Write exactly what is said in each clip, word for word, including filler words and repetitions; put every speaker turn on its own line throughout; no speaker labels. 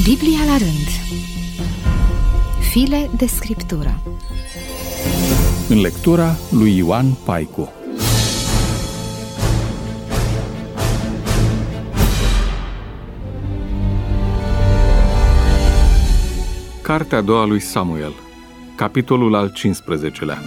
Biblia la rând. File de scriptură.
În lectura lui Ioan Paicu. Cartea a doua lui Samuel, capitolul al cincisprezecelea.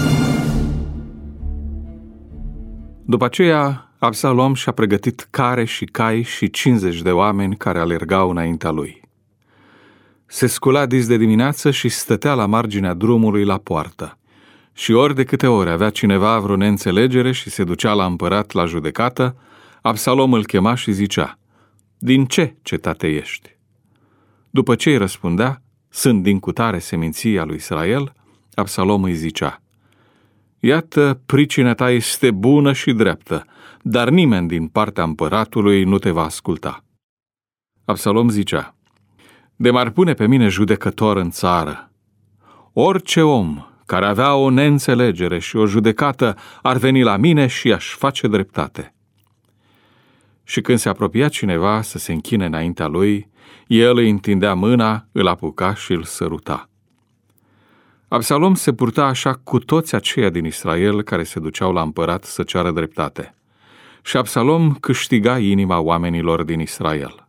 După aceea, Absalom și-a pregătit care și cai și cincizeci de oameni care alergau înaintea lui. Se scula dis de dimineață și stătea la marginea drumului la poartă. Și ori de câte ori avea cineva vreo neînțelegere și se ducea la împărat la judecată, Absalom îl chema și zicea: „Din ce cetate ești?” După ce îi răspundea: „Sunt din cutare seminția lui Israel”, Absalom îi zicea: „Iată, pricina ta este bună și dreaptă, dar nimeni din partea împăratului nu te va asculta.” Absalom zicea: „De m-ar pune pe mine judecător în țară, orice om care avea o neînțelegere și o judecată ar veni la mine și aș face dreptate.” Și când se apropia cineva să se închine înaintea lui, el îi întindea mâna, îl apuca și îl săruta. Absalom se purta așa cu toți aceia din Israel care se duceau la împărat să ceară dreptate. Și Absalom câștiga inima oamenilor din Israel.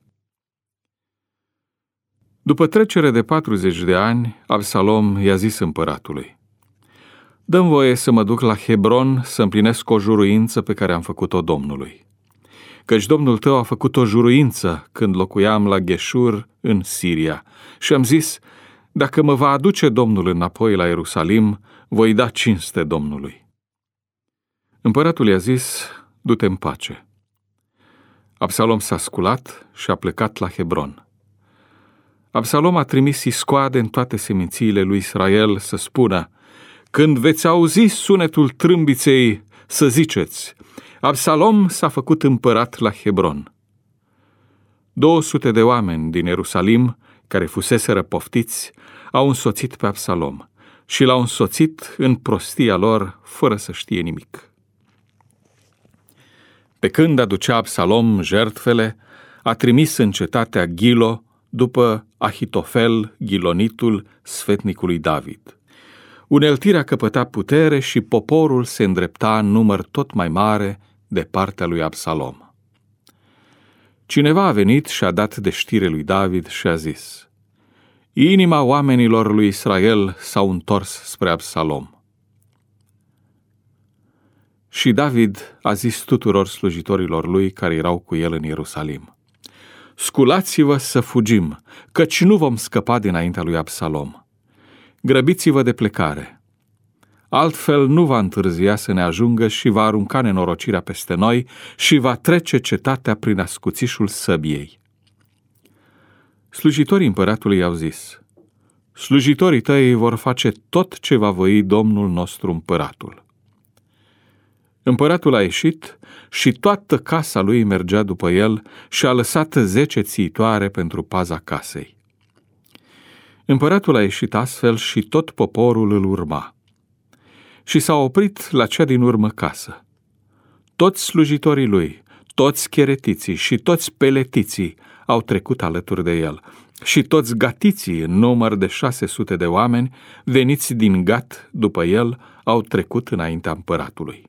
După trecere de patruzeci de ani, Absalom i-a zis împăratului: „Dă-mi voie să mă duc la Hebron să împlinesc o juruință pe care am făcut-o Domnului. Căci Domnul tău a făcut o juruință când locuiam la Gheșur în Siria și am zis: dacă mă va aduce Domnul înapoi la Ierusalim, voi da cinste Domnului.” Împăratul i-a zis: „Du-te în pace.” Absalom s-a sculat și a plecat la Hebron. Absalom a trimis iscoade în toate semințiile lui Israel să spună: „Când veți auzi sunetul trâmbiței, să ziceți: Absalom s-a făcut împărat la Hebron.” două sute de oameni din Ierusalim, care fuseseră poftiți, au însoțit pe Absalom și l-au însoțit în prostia lor, fără să știe nimic. Pe când aducea Absalom jertfele, a trimis în cetatea Ghilo după Ahitofel, ghilonitul sfetnicului David. Uneltirea căpăta putere și poporul se îndrepta în număr tot mai mare de partea lui Absalom. Cineva a venit și a dat de știre lui David și a zis: „Inima oamenilor lui Israel s-au întors spre Absalom.” Și David a zis tuturor slujitorilor lui care erau cu el în Ierusalim: „Sculați-vă să fugim, căci nu vom scăpa dinaintea lui Absalom. Grăbiți-vă de plecare, altfel nu va întârzia să ne ajungă și va arunca nenorocirea peste noi și va trece cetatea prin ascuțișul săbiei.” Slujitorii împăratului i-au zis: „Slujitorii tăi vor face tot ce va voi Domnul nostru împăratul.” Împăratul a ieșit și toată casa lui mergea după el și a lăsat zece țiitoare pentru paza casei. Împăratul a ieșit astfel și tot poporul îl urma. Și s-a oprit la cea din urmă casă. Toți slujitorii lui, toți cheretiții și toți peletiții au trecut alături de el și toți gatiții, în număr de șase sute de oameni, veniți din Gat după el, au trecut înaintea împăratului.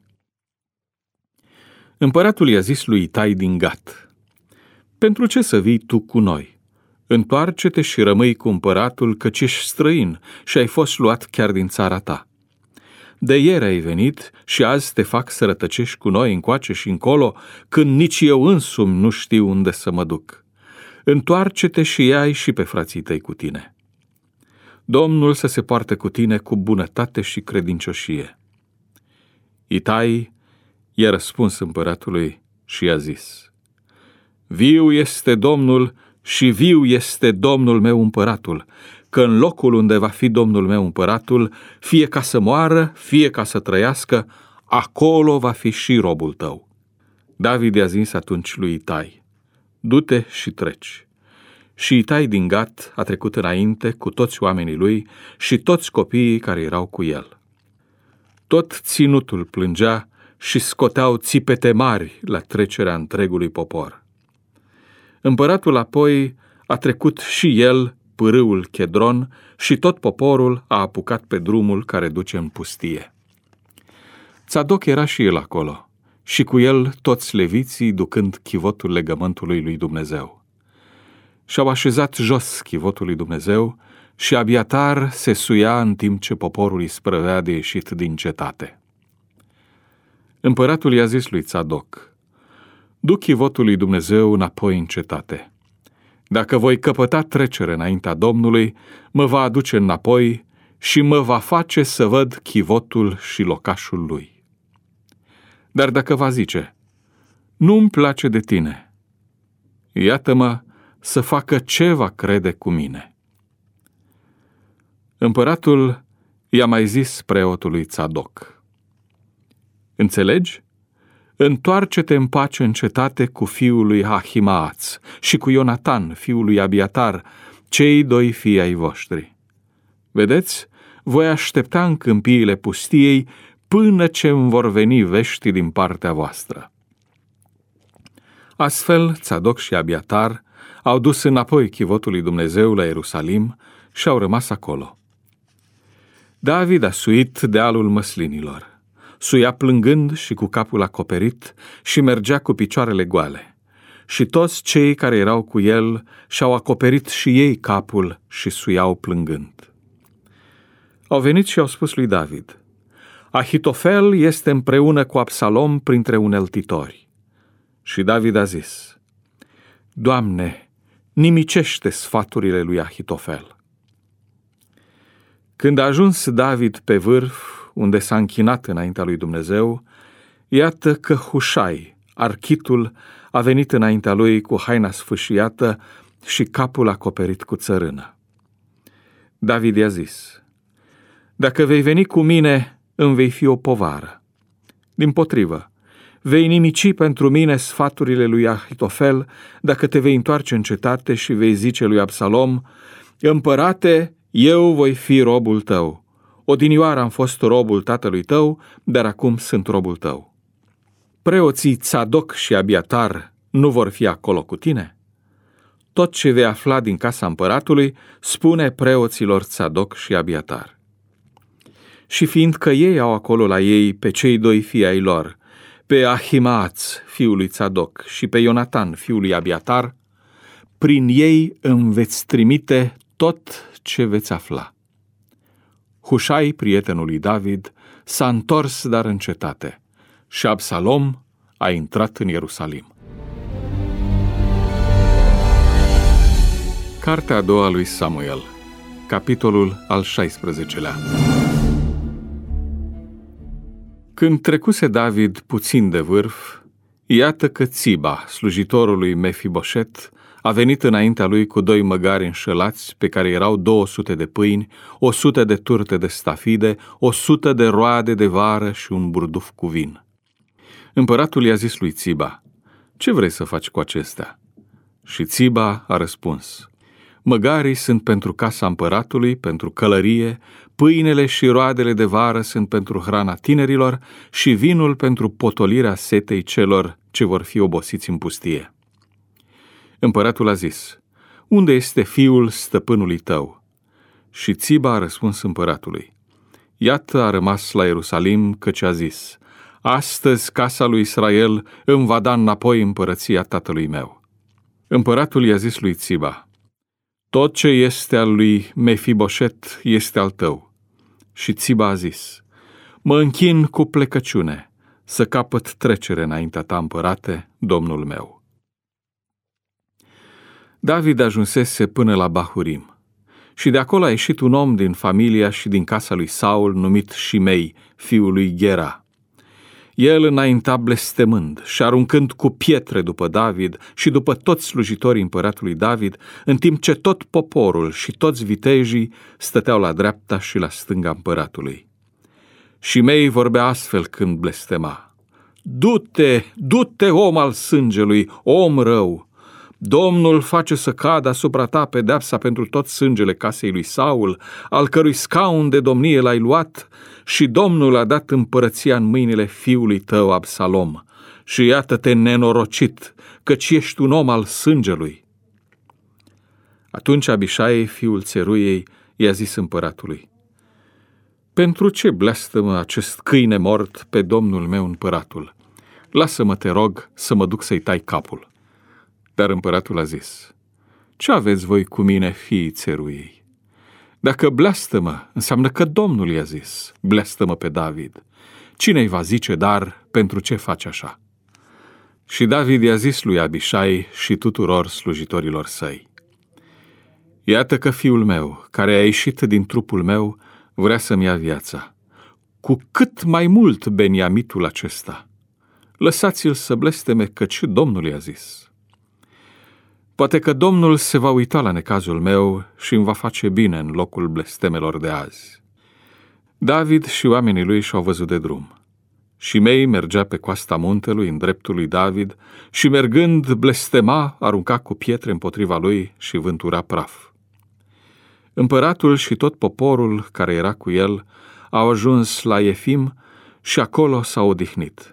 Împăratul i-a zis lui Itai din Gat: „Pentru ce să vii tu cu noi? Întoarce-te și rămâi cu împăratul, căci ești străin și ai fost luat chiar din țara ta. De ieri ai venit și azi te fac să rătăcești cu noi încoace și încolo, când nici eu însumi nu știu unde să mă duc. Întoarce-te și ia-i și pe frații tăi cu tine. Domnul să se poarte cu tine cu bunătate și credincioșie.” Itai i-a răspuns împăratului și i-a zis: „Viu este Domnul și viu este Domnul meu împăratul, că în locul unde va fi Domnul meu împăratul, fie ca să moară, fie ca să trăiască, acolo va fi și robul tău.” David i-a zis atunci lui Itai: „Du-te și treci.” Și Itai din Gat a trecut înainte cu toți oamenii lui și toți copiii care erau cu el. Tot ținutul plângea și scoteau țipete mari la trecerea întregului popor. Împăratul apoi a trecut și el pârâul Chedron și tot poporul a apucat pe drumul care duce în pustie. Tzadok era și el acolo, și cu el toți leviții ducând chivotul legământului lui Dumnezeu. Și-au așezat jos chivotul lui Dumnezeu și Abiatar se suia în timp ce poporul îi sprăvea de ieșit din cetate. Împăratul i-a zis lui Tzadok: du chivotul lui Dumnezeu înapoi în cetate. Dacă voi căpăta trecere înaintea Domnului, mă va aduce înapoi și mă va face să văd chivotul și locașul lui. Dar dacă va zice: nu-mi place de tine, iată-mă să facă ce va crede cu mine. Împăratul i-a mai zis preotului Tzadok: înțelegi? Întoarce-te în pace în cetate cu fiul lui Ahimaaț și cu Ionatan, fiul lui Abiatar, cei doi fii ai voștri. Vedeți, voi aștepta în câmpiile pustiei până ce îmi vor veni vești din partea voastră. Astfel, Tzadok și Abiatar au dus înapoi chivotul lui Dumnezeu la Ierusalim și au rămas acolo. David a suit dealul măslinilor. Suia plângând și cu capul acoperit și mergea cu picioarele goale. Și toți cei care erau cu el și-au acoperit și ei capul și suiau plângând. Au venit și au spus lui David: Ahitofel este împreună cu Absalom printre uneltitori. Și David a zis: Doamne, nimicește sfaturile lui Ahitofel. Când a ajuns David pe vârf, unde s-a închinat înaintea lui Dumnezeu, iată că Hușai, architul, a venit înaintea lui cu haina sfâșiată și capul acoperit cu țărână. David i-a zis: dacă vei veni cu mine, îmi vei fi o povară. Dimpotrivă, vei nimici pentru mine sfaturile lui Ahitofel dacă te vei întoarce în cetate și vei zice lui Absalom: împărate, eu voi fi robul tău. Odinioară am fost robul tatălui tău, dar acum sunt robul tău. Preoții Tzadok și Abiatar nu vor fi acolo cu tine? Tot ce vei afla din casa împăratului, spune preoților Tzadok și Abiatar. Și fiindcă ei au acolo la ei pe cei doi fii ai lor, pe Ahimaaț, fiul lui Tzadok, și pe Ionatan, fiul lui Abiatar, prin ei îmi veți trimite tot ce veți afla. Hușai, prietenul lui David, s-a întors dar în cetate și Absalom a intrat în Ierusalim. Cartea a doua lui Samuel, capitolul al șaisprezecelea. Când trecuse David puțin de vârf, iată că Țiba, slujitorul lui Mefiboset, a venit înaintea lui cu doi măgari înșelați, pe care erau două sute de pâini, o sută de turte de stafide, o sută de roade de vară și un burduf cu vin. Împăratul i-a zis lui Țiba: ce vrei să faci cu acestea? Și Țiba a răspuns: măgarii sunt pentru casa împăratului, pentru călărie, pâinele și roadele de vară sunt pentru hrana tinerilor și vinul pentru potolirea setei celor ce vor fi obosiți în pustie. Împăratul a zis: unde este fiul stăpânului tău? Și Țiba a răspuns împăratului: iată, a rămas la Ierusalim, căci a zis: astăzi casa lui Israel îmi va da înapoi împărăția tatălui meu. Împăratul i-a zis lui Țiba: tot ce este al lui Mefiboset este al tău. Și Țiba a zis: mă închin cu plecăciune să capăt trecere înaintea ta, împărate, domnul meu. David ajunsese până la Bahurim și de acolo a ieșit un om din familia și din casa lui Saul numit Shimei, fiul lui Gera. El înainta blestemând și aruncând cu pietre după David și după toți slujitorii împăratului David, în timp ce tot poporul și toți vitejii stăteau la dreapta și la stânga împăratului. Shimei vorbea astfel când blestema: du-te, du-te, om al sângelui, om rău! Domnul face să cadă asupra ta pedeapsa pentru tot sângele casei lui Saul, al cărui scaun de domnie l-ai luat, și Domnul a dat împărăția în mâinile fiului tău Absalom. Și iată-te nenorocit, căci ești un om al sângelui. Atunci Abișai, fiul Țeruiei, i-a zis împăratului: pentru ce blastămă acest câine mort pe domnul meu împăratul? Lasă-mă, te rog, să mă duc să-i tai capul. Dar împăratul a zis: ce aveți voi cu mine, fiii Țeruiei? Dacă blastămă, înseamnă că Domnul i-a zis: blastămă pe David. Cine-i va zice, dar pentru ce faci așa? Și David i-a zis lui Abișai și tuturor slujitorilor săi: iată că fiul meu, care a ieșit din trupul meu, vrea să-mi ia viața. Cu cât mai mult Beniamitul acesta. Lăsați-l să blesteme, căci Domnul i-a zis. Poate că Domnul se va uita la necazul meu și îmi va face bine în locul blestemelor de azi. David și oamenii lui și-au văzut de drum. Shimei mergea pe coasta muntelui în dreptul lui David și mergând blestema, arunca cu pietre împotriva lui și vântura praf. Împăratul și tot poporul care era cu el au ajuns la Efim și acolo s-au odihnit.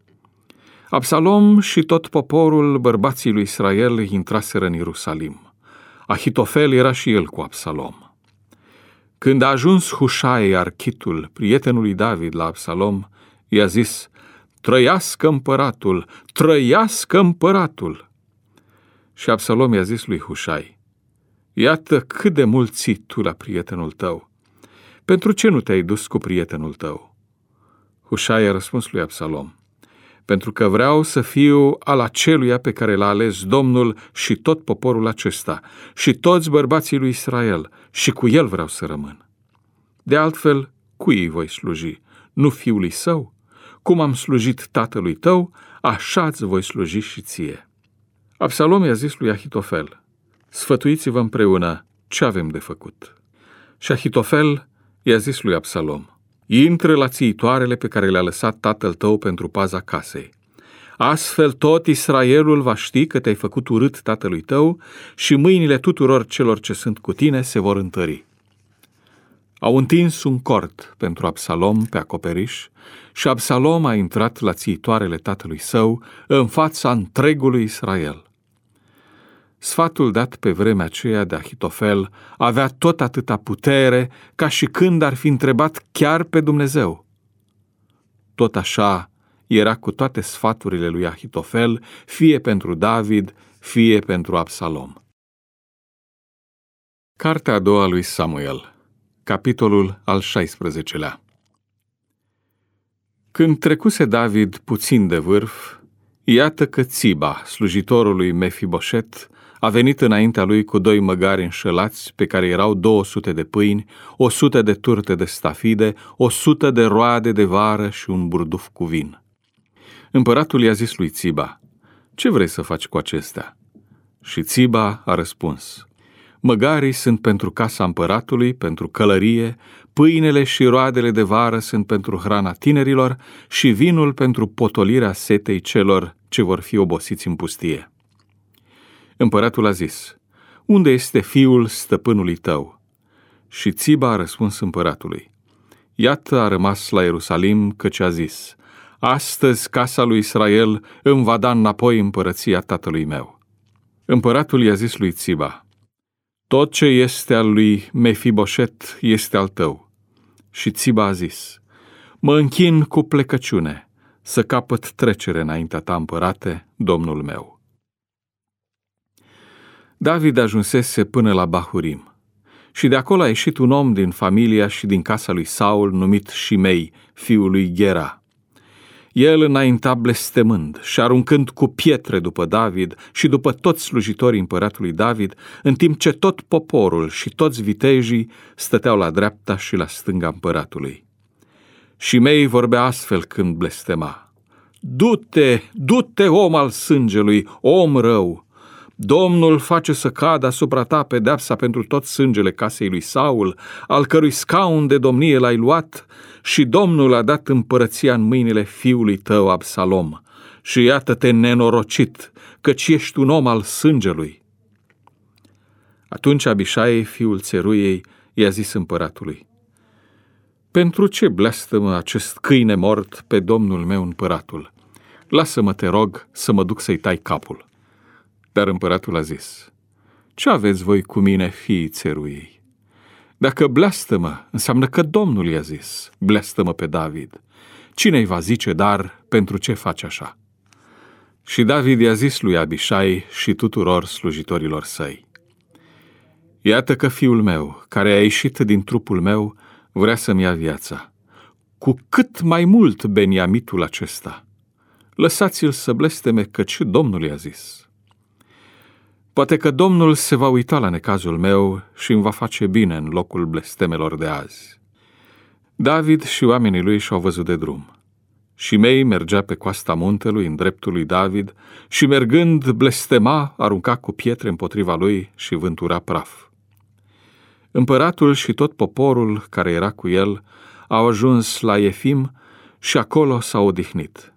Absalom și tot poporul, bărbații lui Israel, intraseră în Ierusalim. Ahitofel era și el cu Absalom. Când a ajuns Hușai, architul, prietenul lui David, la Absalom, i-a zis: trăiască împăratul, trăiască împăratul! Și Absalom i-a zis lui Hușai: iată cât de mult ții tu la prietenul tău. Pentru ce nu te-ai dus cu prietenul tău? Hușai a răspuns lui Absalom: pentru că vreau să fiu al aceluia pe care l-a ales Domnul și tot poporul acesta și toți bărbații lui Israel, și cu el vreau să rămân. De altfel, cui îi voi sluji? Nu fiului său? Cum am slujit tatălui tău, așa-ți voi sluji și ție. Absalom i-a zis lui Ahitofel: sfătuiți-vă împreună ce avem de făcut. Și Ahitofel i-a zis lui Absalom: intră la țiitoarele pe care le-a lăsat tatăl tău pentru paza casei. Astfel tot Israelul va ști că te-ai făcut urât tatălui tău și mâinile tuturor celor ce sunt cu tine se vor întări. Au întins un cort pentru Absalom pe acoperiș și Absalom a intrat la țiitoarele tatălui său în fața întregului Israel. Sfatul dat pe vremea aceea de Ahitofel avea tot atâta putere ca și când ar fi întrebat chiar pe Dumnezeu. Tot așa era cu toate sfaturile lui Ahitofel, fie pentru David, fie pentru Absalom. Cartea a doua lui Samuel, capitolul al șaisprezecelea. Când trecuse David puțin de vârf, iată că Țiba, slujitorul lui Mefiboset, a venit înaintea lui cu doi măgari înșelați, pe care erau două sute de pâini, o sută de turte de stafide, o sută de roade de vară și un burduf cu vin. Împăratul i-a zis lui Țiba: ce vrei să faci cu acestea? Și Țiba a răspuns: măgarii sunt pentru casa împăratului, pentru călărie, pâinele și roadele de vară sunt pentru hrana tinerilor și vinul pentru potolirea setei celor ce vor fi obosiți în pustie. Împăratul a zis: unde este fiul stăpânului tău? Și Țiba a răspuns împăratului: iată, a rămas la Ierusalim, căci a zis: astăzi casa lui Israel îmi va da înapoi împărăția tatălui meu. Împăratul i-a zis lui Țiba: tot ce este al lui Mefiboset este al tău. Și Țiba a zis: mă închin cu plecăciune, să capăt trecere înaintea ta, împărate, domnul meu. David ajunsese până la Bahurim și de acolo a ieșit un om din familia și din casa lui Saul numit Shimei, fiul lui Ghera. El înainta blestemând și aruncând cu pietre după David și după toți slujitorii împăratului David, în timp ce tot poporul și toți vitejii stăteau la dreapta și la stânga împăratului. Shimei vorbea astfel când blestema: du-te, du-te, om al sângelui, om rău! Domnul face să cadă asupra ta pedeapsa pentru tot sângele casei lui Saul, al cărui scaun de domnie l-ai luat, și Domnul a dat împărăția în mâinile fiului tău Absalom. Și iată-te nenorocit, căci ești un om al sângelui. Atunci Abișai, fiul Țeruiei, i-a zis împăratului: pentru ce blastămă acest câine mort pe domnul meu împăratul? Lasă-mă, te rog, să mă duc să-i tai capul. Dar împăratul a zis: Ce aveți voi cu mine, fiii țeruiei? Dacă blastămă, înseamnă că Domnul i-a zis, blastămă pe David. Cine-i va zice, dar pentru ce faci așa? Și David i-a zis lui Abișai și tuturor slujitorilor săi: Iată că fiul meu, care a ieșit din trupul meu, vrea să-mi ia viața. Cu cât mai mult Beniamitul acesta. Lăsați-l să blesteme, căci Domnul i-a zis. Poate că Domnul se va uita la necazul meu și îmi va face bine în locul blestemelor de azi. David și oamenii lui și-au văzut de drum. Shimei mergea pe coasta muntelui în dreptul lui David și mergând blestema, arunca cu pietre împotriva lui și vântura praf. Împăratul și tot poporul care era cu el au ajuns la Efim și acolo s-au odihnit.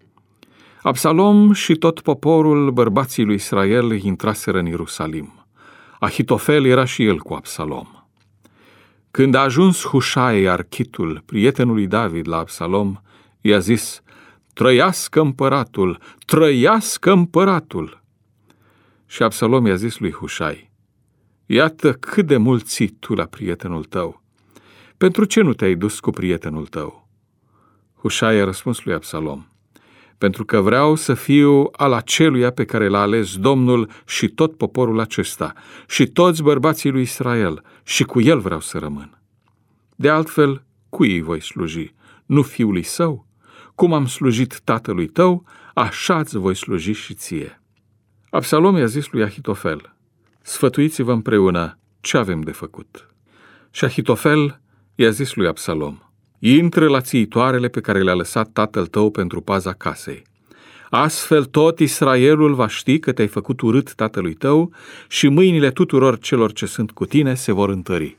Absalom și tot poporul, bărbații lui Israel, intraseră în Ierusalim. Ahitofel era și el cu Absalom. Când a ajuns Hușai, architul, prietenul lui David, la Absalom, i-a zis: Trăiască împăratul, trăiască împăratul! Și Absalom i-a zis lui Hușai: Iată cât de mult ții tu la prietenul tău. Pentru ce nu te-ai dus cu prietenul tău? Hușai a răspuns lui Absalom: Pentru că vreau să fiu al aceluia pe care l-a ales Domnul și tot poporul acesta și toți bărbații lui Israel, și cu el vreau să rămân. De altfel, cui îi voi sluji? Nu fiului său? Cum am slujit tatălui tău, așa-ți voi sluji și ție. Absalom i-a zis lui Ahitofel: Sfătuiți-vă împreună ce avem de făcut. Și Ahitofel i-a zis lui Absalom: Intră la țiitoarele pe care le-a lăsat tatăl tău pentru paza casei. Astfel tot Israelul va ști că te-ai făcut urât tatălui tău și mâinile tuturor celor ce sunt cu tine se vor întări.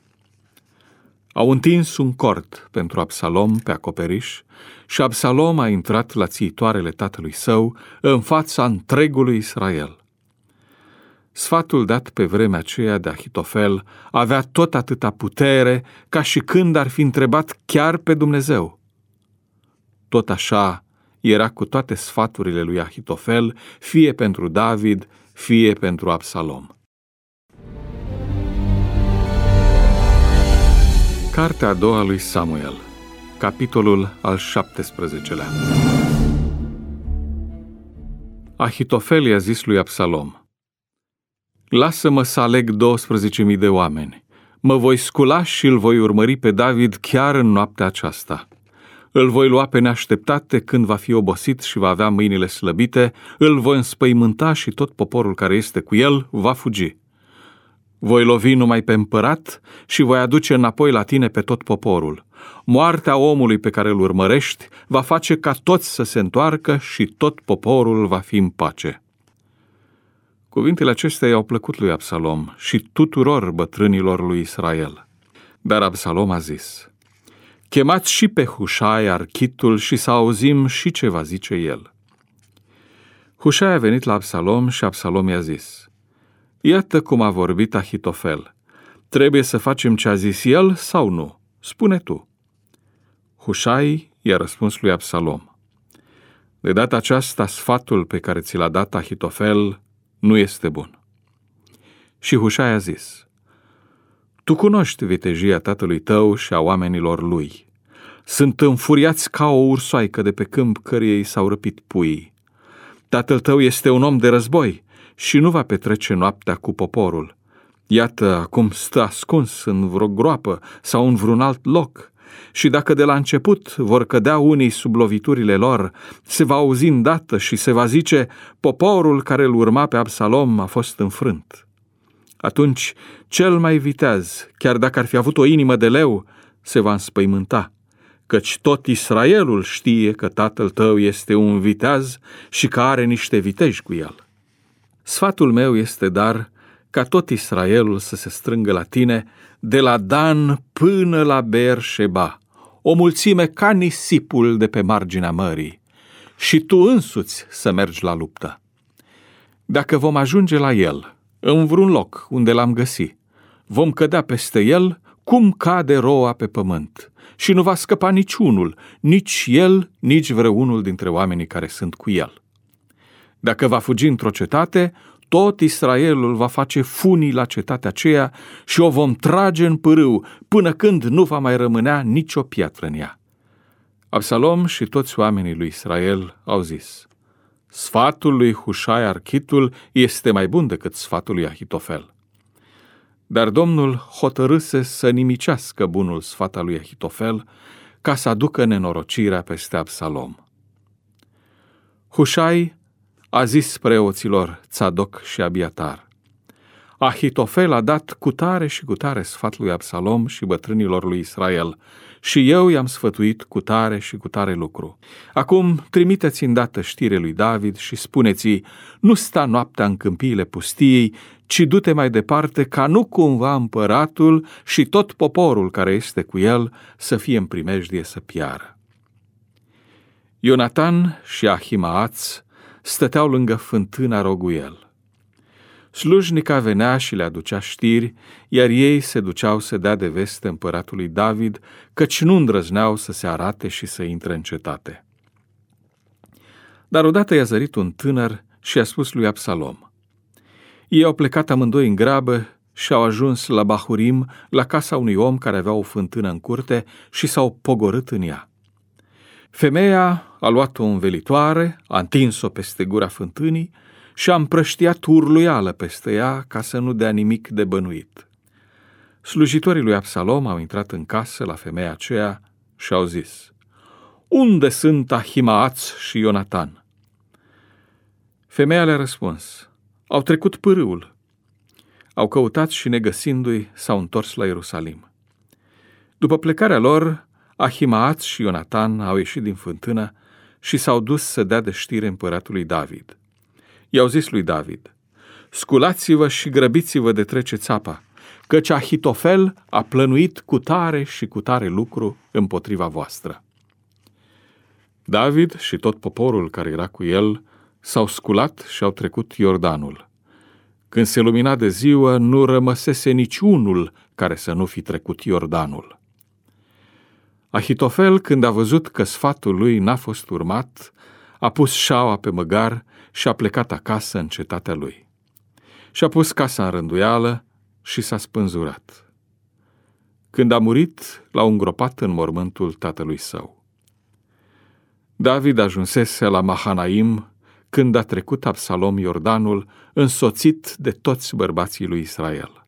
Au întins un cort pentru Absalom pe acoperiș și Absalom a intrat la țiitoarele tatălui său în fața întregului Israel. Sfatul dat pe vremea aceea de Ahitofel avea tot atâta putere ca și când ar fi întrebat chiar pe Dumnezeu. Tot așa era cu toate sfaturile lui Ahitofel, fie pentru David, fie pentru Absalom. Cartea a doua lui Samuel, capitolul al șaptesprezecelea. Ahitofel i-a zis lui Absalom: Lasă-mă să aleg douăsprezece mii de oameni. Mă voi scula și îl voi urmări pe David chiar în noaptea aceasta. Îl voi lua pe neașteptate când va fi obosit și va avea mâinile slăbite, îl voi înspăimânta și tot poporul care este cu el va fugi. Voi lovi numai pe împărat și voi aduce înapoi la tine pe tot poporul. Moartea omului pe care îl urmărești va face ca toți să se întoarcă și tot poporul va fi în pace. Cuvintele acestea i-au plăcut lui Absalom și tuturor bătrânilor lui Israel. Dar Absalom a zis: Chemați și pe Hușai, architul, și să auzim și ce va zice el. Hușai a venit la Absalom și Absalom i-a zis: Iată cum a vorbit Ahitofel. Trebuie să facem ce a zis el sau nu? Spune tu. Hușai i-a răspuns lui Absalom: De data aceasta, sfatul pe care ți l-a dat Ahitofel nu este bun. Și Hușai a zis: Tu cunoști vitejia tatălui tău și a oamenilor lui. Sunt înfuriați ca o ursoaică de pe câmp căreia s-au răpit puii. Tatăl tău este un om de război și nu va petrece noaptea cu poporul. Iată, acum stă ascuns în vreo groapă sau în vreun alt loc. Și dacă de la început vor cădea unii sub loviturile lor, se va auzi îndată și se va zice: Poporul care îl urma pe Absalom a fost înfrânt. Atunci cel mai viteaz, chiar dacă ar fi avut o inimă de leu, se va înspăimânta, căci tot Israelul știe că tatăl tău este un viteaz și că are niște viteji cu el. Sfatul meu este dar ca tot Israelul să se strângă la tine, de la Dan până la Beer-Sheba, o mulțime ca nisipul de pe marginea mării, și tu însuți să mergi la luptă. Dacă vom ajunge la el, în vreun loc unde l-am găsit, vom cădea peste el cum cade roa pe pământ și nu va scăpa niciunul, nici el, nici vreunul dintre oamenii care sunt cu el. Dacă va fugi într-o cetate, tot Israelul va face funii la cetatea aceea și o vom trage în pârâu, până când nu va mai rămânea nicio piatră în ea. Absalom și toți oamenii lui Israel au zis: sfatul lui Hușai Architul este mai bun decât sfatul lui Ahitofel. Dar Domnul hotărâse să nimicească bunul sfat al lui Ahitofel, ca să aducă nenorocirea peste Absalom. Hușai a zis preoților Țadoc și Abiatar: Ahitofel a dat cu tare și cu tare sfat lui Absalom și bătrânilor lui Israel, și eu i-am sfătuit cu tare și cu tare lucru. Acum trimiteți îndată știre lui David și spuneți-i: nu sta noaptea în câmpiile pustiei, ci du-te mai departe, ca nu cumva împăratul și tot poporul care este cu el să fie în primejdie să piară. Ionatan și Ahimaaț stăteau lângă fântâna Roguel. Slujnica venea și le aducea știri, iar ei se duceau să dea de veste împăratului David, căci nu îndrăzneau să se arate și să intre în cetate. Dar odată i-a zărit un tânăr și a spus lui Absalom. Ei au plecat amândoi în grabă și au ajuns la Bahurim, la casa unui om care avea o fântână în curte, și s-au pogorât în ea. Femeia a luat o învelitoare, a întins-o peste gura fântânii și a împrăștiat urluială peste ea ca să nu dea nimic de bănuit. Slujitorii lui Absalom au intrat în casă la femeia aceea și au zis: unde sunt Ahimaaț și Ionatan? Femeia le-a răspuns: au trecut pârâul. Au căutat și negăsindu-i s-au întors la Ierusalim. După plecarea lor, Ahimaaț și Ionatan au ieșit din fântână și s-au dus să dea de știre împăratului David. I-au zis lui David: sculați-vă și grăbiți-vă de treceți apa, căci Ahitofel a plănuit cu tare și cu tare lucru împotriva voastră. David și tot poporul care era cu el s-au sculat și au trecut Iordanul. Când se lumina de ziua, nu rămăsese niciunul care să nu fi trecut Iordanul. Ahitofel, când a văzut că sfatul lui n-a fost urmat, a pus șaua pe măgar și a plecat acasă în cetatea lui. Și-a pus casa în rânduială și s-a spânzurat. Când a murit, l-au îngropat în mormântul tatălui său. David ajunsese la Mahanaim când a trecut Absalom Iordanul, însoțit de toți bărbații lui Israel.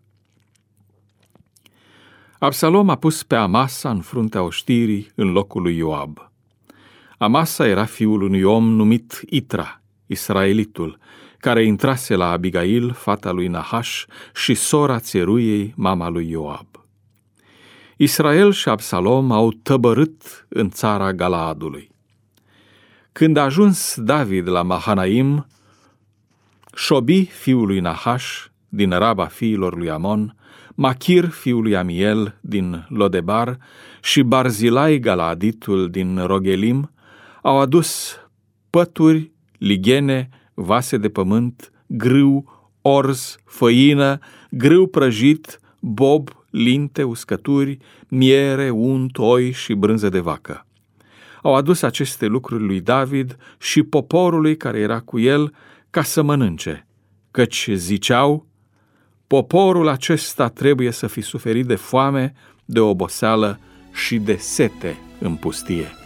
Absalom a pus pe Amasa în fruntea oștirii în locul lui Ioab. Amasa era fiul unui om numit Itra, israelitul, care intrase la Abigail, fata lui Nahaș, și sora Țeruiei, mama lui Ioab. Israel și Absalom au tăbărât în țara Galaadului. Când a ajuns David la Mahanaim, Șobi, fiul lui Nahaș, din Raba fiilor lui Amon, Machir, fiul lui Amiel, din Lodebar, și Barzilai, Galaaditul, din Rogelim, au adus pături, lighene, vase de pământ, grâu, orz, făină, grâu prăjit, bob, linte, uscături, miere, unt, oi și brânză de vacă. Au adus aceste lucruri lui David și poporului care era cu el ca să mănânce, căci ziceau: poporul acesta trebuie să fi suferit de foame, de oboseală și de sete în pustie.